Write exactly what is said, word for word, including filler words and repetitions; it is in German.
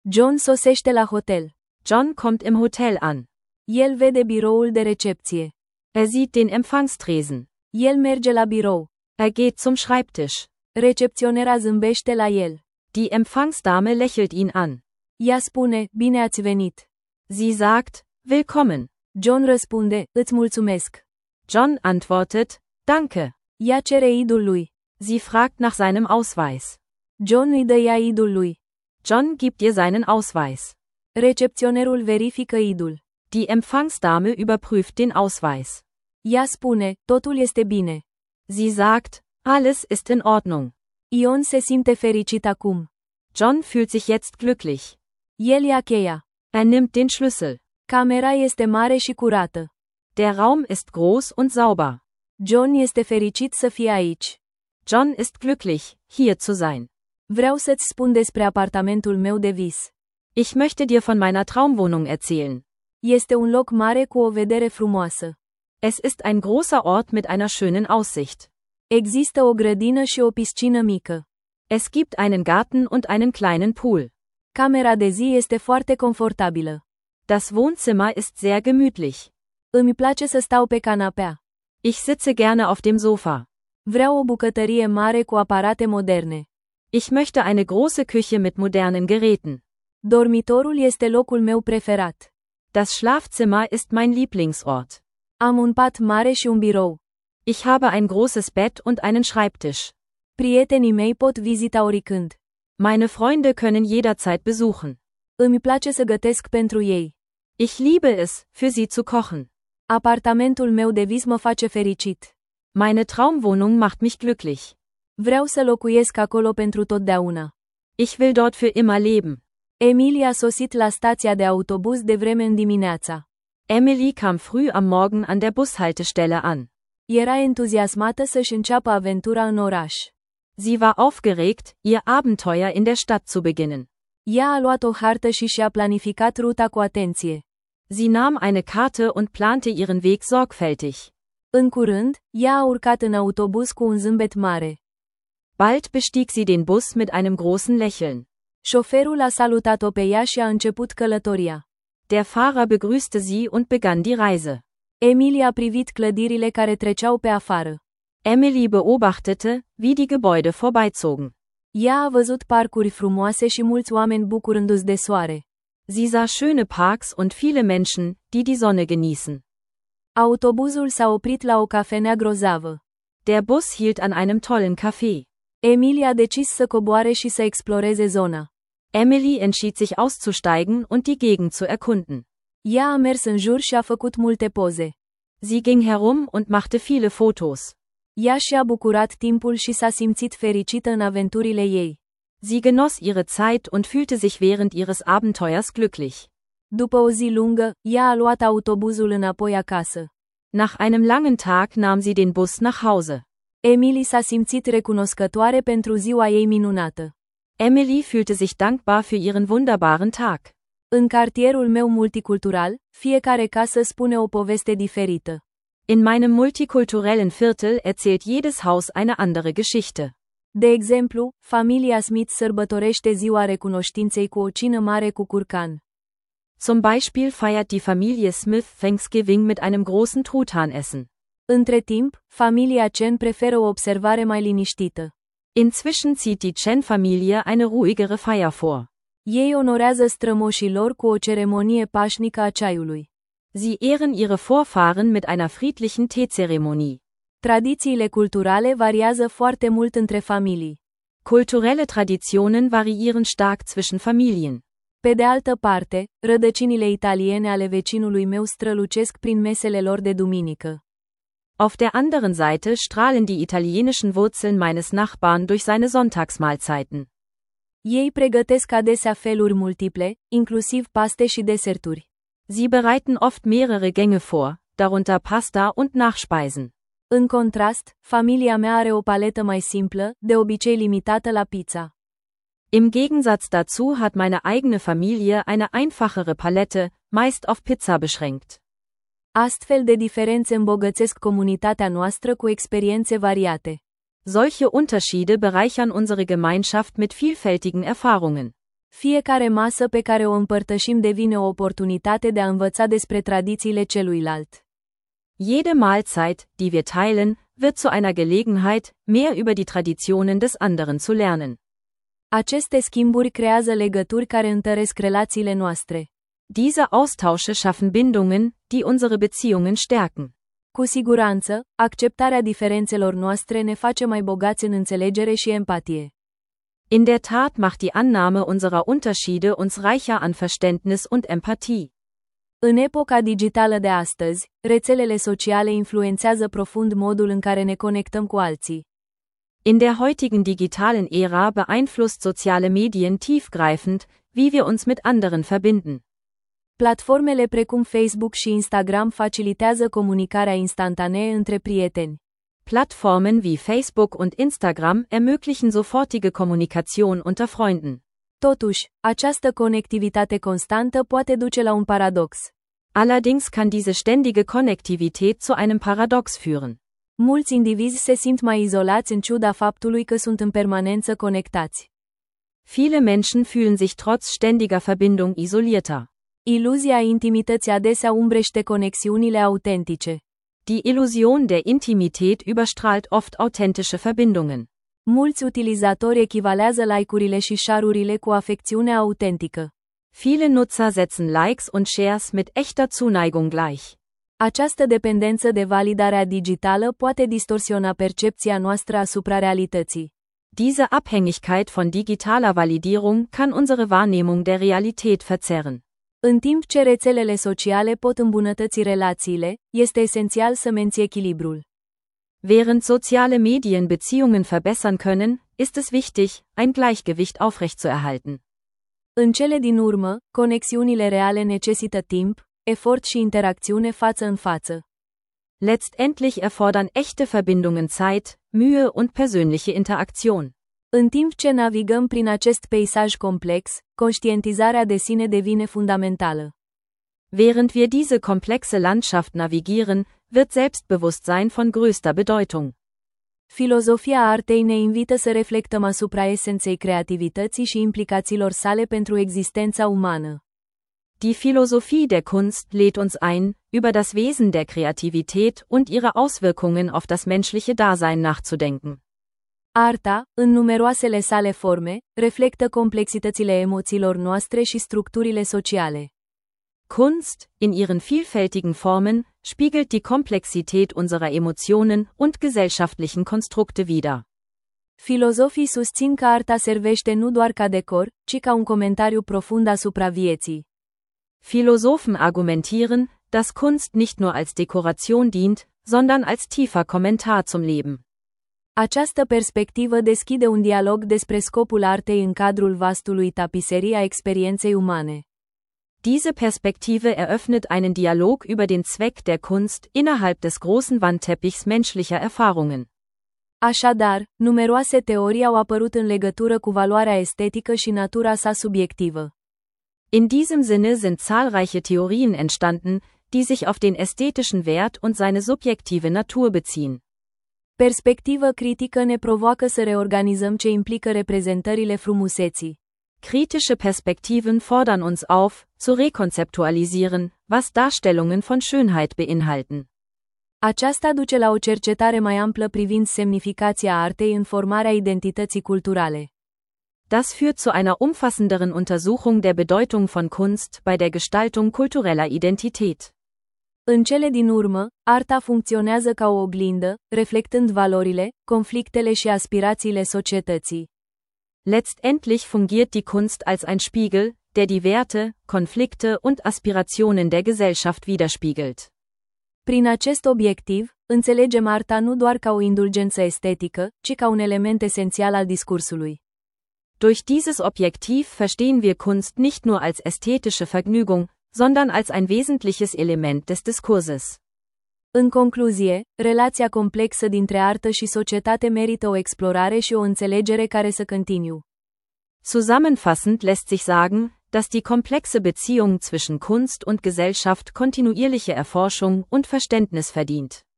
John sosește la hotel. John kommt im Hotel an. El vede biroul de recepție. Er sieht den Empfangstresen. El merge la birou. Er geht zum Schreibtisch. Recepționera zâmbește la el. Die Empfangsdame lächelt ihn an. Ea spune, bine ați venit. Sie sagt, willkommen. John răspunde, îți mulțumesc. John antwortet, danke. Ea cere idul lui. Sie fragt nach seinem Ausweis. John îi dă ea idul lui. John gibt ihr seinen Ausweis. Recepționerul verifică idul. Die Empfangsdame überprüft den Ausweis. Ea spune, totul este bine. Sie sagt, alles ist in Ordnung. Ion se simte fericit acum. John fühlt sich jetzt glücklich. El ia cheia. Er nimmt den Schlüssel. Camera este mare și curată. Der Raum ist groß und sauber. John este fericit să fie aici. John ist glücklich, hier zu sein. Vreau să-ți spun despre apartamentul meu de vis. Ich möchte dir von meiner Traumwohnung erzählen. Este un loc mare cu o vedere frumoasă. Es ist ein großer Ort mit einer schönen Aussicht. Există o grădină și o piscină mică. Es gibt einen Garten und einen kleinen Pool. Camera de zi este foarte confortabilă. Das Wohnzimmer ist sehr gemütlich. Îmi place să stau pe canapea. Ich sitze gerne auf dem Sofa. Vreau o bucătărie mare cu aparate moderne. Ich möchte eine große Küche mit modernen Geräten. Dormitorul este locul meu preferat. Das Schlafzimmer ist mein Lieblingsort. Am un pat mare și un birou. Ich habe ein großes Bett und einen Schreibtisch. Prietenii mei pot vizita oricând. Meine Freunde können jederzeit besuchen. Îmi place să gătesc pentru ei. Ich liebe es, für sie zu kochen. Apartamentul meu de vis mă face fericit. Meine Traumwohnung macht mich glücklich. Vreau să locuiesc acolo pentru totdeauna. Ich will dort für immer leben. Emily a sosit la stația de autobuz de vreme în dimineața. Emily kam früh am Morgen an der Bushaltestelle an. Era entuziasmată să-și înceapă aventura în oraș. Sie war aufgeregt, ihr Abenteuer in der Stadt zu beginnen. Ea a luat o hartă și și-a planificat ruta cu atenție. Sie nahm eine Karte und plante ihren Weg sorgfältig. În curând, ea a urcat în autobuz cu un zâmbet mare. Bald bestieg sie den Bus mit einem großen Lächeln. Șoferul a salutat-o pe ea și a început călătoria. Der Fahrer begrüßte sie und begann die Reise. Emily a privit clădirile care treceau pe afară. Emily beobachtete, wie die Gebäude vorbeizogen. Ea a văzut parcuri frumoase și mulți oameni bucurându-se de soare. Sie sah schöne Parks und viele Menschen, die die Sonne genießen. Autobuzul s-a oprit la o cafenea grozavă. Der Bus hielt an einem tollen Café. Emily a decis să coboare și să exploreze zona. Emily entschied sich auszusteigen und die Gegend zu erkunden. Ea a mers în jur și a făcut multe poze. Sie ging herum und machte viele Fotos. Ea și-a bucurat timpul și s-a simțit fericită în aventurile ei. Sie genoss ihre Zeit und fühlte sich während ihres Abenteuers glücklich. După o zi lungă, ea a luat autobuzul înapoi acasă. Nach einem langen Tag nahm sie den Bus nach Hause. Emily s-a simțit recunoscătoare pentru ziua ei minunată. Emily fühlte sich dankbar für ihren wunderbaren Tag. În cartierul meu multicultural, fiecare casă spune o poveste diferită. In meinem multikulturellen Viertel erzählt jedes Haus eine andere Geschichte. De exemplu, familia Smith sărbătorește ziua recunoștinței cu o cină mare cu curcan. Zum Beispiel feiert die Familie Smith Thanksgiving mit einem großen Truthahnessen. Între timp, familia Chen preferă o observare mai liniștită. Inzwischen zieht die Chen-Familie eine ruhigere Feier vor. Ei onorează strămoșii lor cu o ceremonie pașnică a ceaiului. Sie ehren ihre Vorfahren mit einer friedlichen Teezeremonie. Tradițiile culturale variază foarte mult între familii. Kulturelle Traditionen variieren stark zwischen Familien. Pe de altă parte, rădăcinile italiene ale vecinului meu strălucesc prin mesele lor de duminică. Auf der anderen Seite strahlen die italienischen Wurzeln meines Nachbarn durch seine Sonntagsmahlzeiten. Ei pregătesc adesea feluri multiple, inclusiv paste și deserturi. Sie bereiten oft mehrere Gänge vor, darunter Pasta und Nachspeisen. În contrast, familia mea are o paletă mai simplă, de obicei limitată la pizza. Im Gegensatz dazu hat meine eigene Familie eine einfachere Palette, meist auf Pizza beschränkt. Astfel de diferențe îmbogățesc comunitatea noastră cu experiențe variate. Solche Unterschiede bereichern unsere Gemeinschaft mit vielfältigen Erfahrungen. Fiecare masă pe care o împărtășim devine o oportunitate de a învăța despre tradițiile celuilalt. Jede Mahlzeit, die wir teilen, wird zu einer Gelegenheit, mehr über die Traditionen des anderen zu lernen. Aceste schimburi creează legături care întăresc relațiile noastre. Diese Austausche schaffen Bindungen, die unsere Beziehungen stärken. Cu siguranță, acceptarea diferențelor noastre ne face mai bogați în înțelegere și empatie. In der Tat macht die Annahme unserer Unterschiede uns reicher an Verständnis und Empathie. În epoca digitală de astăzi, rețelele sociale influențează profund modul în care ne conectăm cu alții. In der heutigen digitalen Ära beeinflusst soziale Medien tiefgreifend, wie wir uns mit anderen verbinden. Platformele precum Facebook și Instagram facilitează comunicarea instantanee între prieteni. Plattformen wie Facebook und Instagram ermöglichen sofortige Kommunikation unter Freunden. Totuși, această conectivitate constantă poate duce la un paradox. Allerdings kann diese ständige Konnektivität zu einem Paradox führen. Mulți indivizi se simt mai izolați în ciuda faptului că sunt în permanență conectați. Viele Menschen fühlen sich trotz ständiger Verbindung isolierter. Iluzia intimității adesea umbrește conexiunile autentice. Die Illusion der Intimität überstrahlt oft authentische Verbindungen. Mulți utilizatori echivalează like-urile și share-urile cu afecțiune autentică. Viele Nutzer setzen Likes und Shares mit echter Zuneigung gleich. Această dependență de validarea digitală poate distorsiona percepția noastră asupra realității. Diese Abhängigkeit von digitaler Validierung kann unsere Wahrnehmung der Realität verzerren. În timp ce rețelele sociale pot îmbunătăți relațiile, este esențial să menții echilibrul. Während soziale Medien Beziehungen verbessern können, ist es wichtig, ein Gleichgewicht aufrechtzuerhalten. În cele din urmă, conexiunile reale necesită timp, efort și interacțiune față în față. Letztendlich erfordern echte Verbindungen Zeit, Mühe und persönliche Interaktion. În timp ce navigăm prin acest peisaj complex, conștientizarea de sine devine fundamentală. Während wir diese komplexe Landschaft navigieren, wird Selbstbewusstsein von größter Bedeutung. Filozofia artei ne invită să reflectăm asupra esenței creativității și implicațiilor sale pentru existența umană. Die Philosophie der Kunst lädt uns ein, über das Wesen der Kreativität und ihre Auswirkungen auf das menschliche Dasein nachzudenken. Arta, în numeroasele sale forme, reflectă complexitățile emoțiilor noastre și structurile sociale. Kunst, in ihren vielfältigen Formen, spiegelt die Komplexität unserer Emotionen und gesellschaftlichen Konstrukte wider. Filozofii susțin că arta servește nu doar ca decor, ci ca un comentariu profund asupra vieții. Philosophen argumentieren, dass Kunst nicht nur als Dekoration dient, sondern als tiefer Kommentar zum Leben. Această perspectivă deschide un dialog despre scopul artei în cadrul vastului tapiserii a experienței umane. Diese Perspektive eröffnet einen Dialog über den Zweck der Kunst innerhalb des großen Wandteppichs menschlicher Erfahrungen. Așadar, numeroase teorii au apărut în legătură cu valoarea estetică și natura sa subiectivă. In diesem Sinne sind zahlreiche Theorien entstanden, die sich auf den ästhetischen Wert und seine subjektive Natur beziehen. Perspectivă critică ne provoacă să reorganizăm ce implică reprezentările frumuseții. Kritische Perspektiven fordern uns auf, zu rekonzeptualisieren, was Darstellungen von Schönheit beinhalten. Aceasta duce la o cercetare mai amplă privind semnificația artei în formarea identității culturale. Das führt zu einer umfassenderen Untersuchung der Bedeutung von Kunst bei der Gestaltung kultureller Identität. În cele din urmă, arta funcționează ca o oglindă, reflectând valorile, conflictele și aspirațiile societății. Letztendlich fungiert die Kunst als ein Spiegel, der die Werte, Konflikte und Aspirationen der Gesellschaft widerspiegelt. Prin acest obiectiv, înțelegem arta nu doar ca o indulgență estetică, ci ca un element esențial al discursului. Durch dieses Objektiv verstehen wir Kunst nicht nur als ästhetische Vergnügung, sondern als ein wesentliches Element des Diskurses. În concluzie, relația complexă dintre artă și societate merită o explorare și o înțelegere care să continue. Zusammenfassend lässt sich sagen, dass die komplexe Beziehung zwischen Kunst und Gesellschaft kontinuierliche Erforschung und Verständnis verdient.